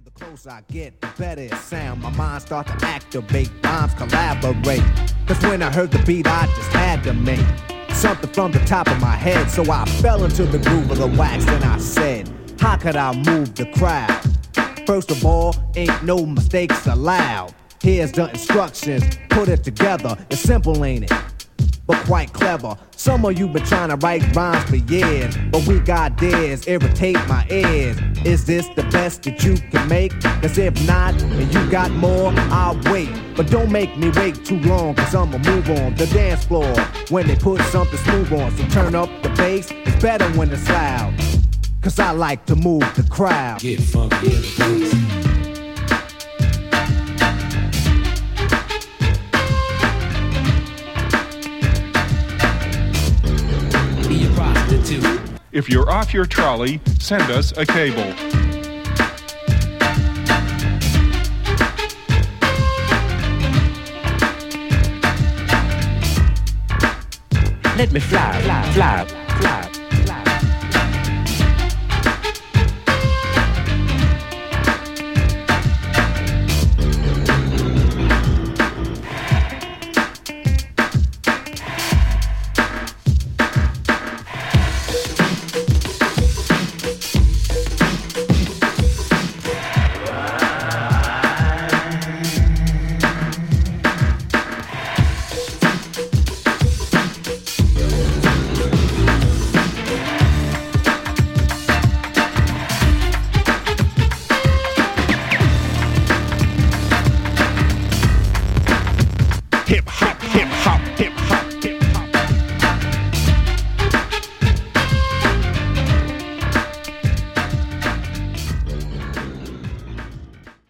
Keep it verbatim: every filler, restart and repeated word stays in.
The closer I get, the better it sound. My mind starts to activate, rhymes collaborate. Cause when I heard the beat, I just had to make something from the top of my head. So I fell into the groove of the wax and I said, how could I move the crowd? First of all, ain't no mistakes allowed. Here's the instructions, put it together. It's simple, ain't it? But quite clever. Some of you been trying to write rhymes for years, but we got dares, irritate my ears. Is this the best that you can make? Cause if not, and you got more, I'll wait. But don't make me wait too long, cause I'ma move on the dance floor when they put something smooth on. So turn up the bass, it's better when it's loud, cause I like to move the crowd. Get funky in the place. If you're off your trolley, send us a cable. Let me fly, fly, fly, fly.